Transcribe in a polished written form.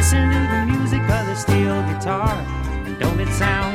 Listen to the music of the steel guitar, and don't it sound